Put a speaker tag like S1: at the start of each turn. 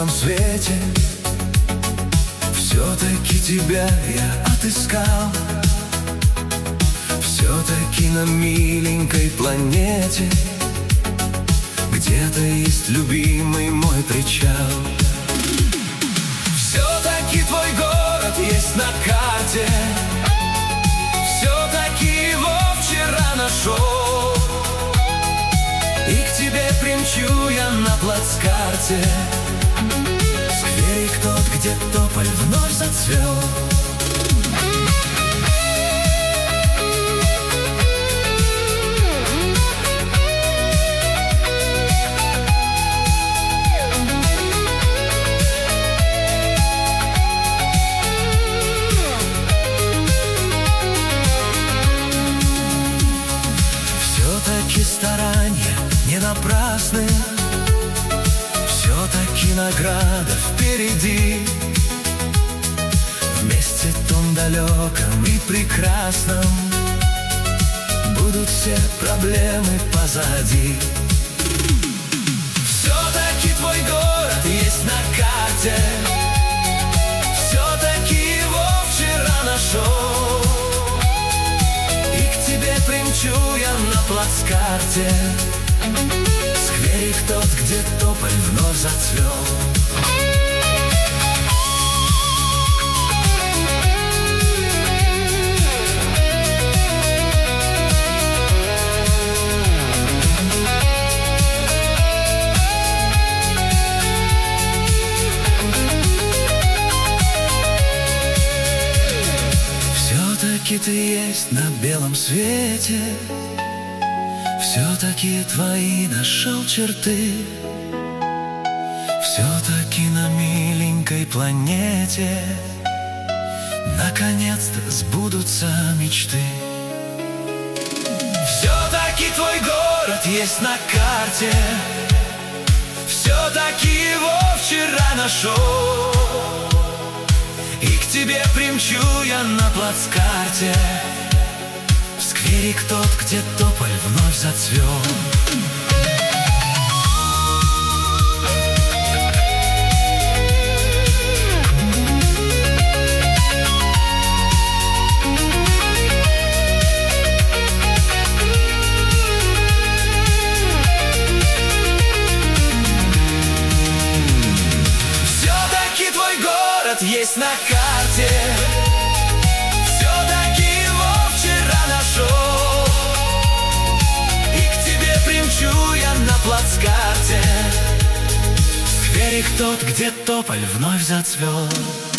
S1: белом свете. Все-таки тебя я отыскал, все-таки на миленькой планете где-то есть любимый мой причал. Все-таки твой город есть на карте, все-таки его вчера нашел, и к тебе примчу я на плацкарте. Скверик тот, где тополь вновь зацвел. Все-таки старания не напрасны, все-таки награда впереди. В месте том далеком и прекрасном будут все проблемы позади. Все-таки твой город есть на карте, все-таки его вчера нашел, и к тебе примчу я на плацкарте. Скверик тот, где тополь вновь зацвел. Все-таки ты есть на белом свете, все-таки твои нашел черты, все-таки на миленькой планете наконец-то сбудутся мечты. Все-таки твой город есть на карте, все-таки его вчера нашел, и к тебе примчу я на плацкарте. Скверик тот, где тополь вновь зацвел. Все-таки твой город есть на карте, все-таки его вчера нашел, и к тебе примчу я на плацкарте. Скверик тот, где тополь вновь зацвел.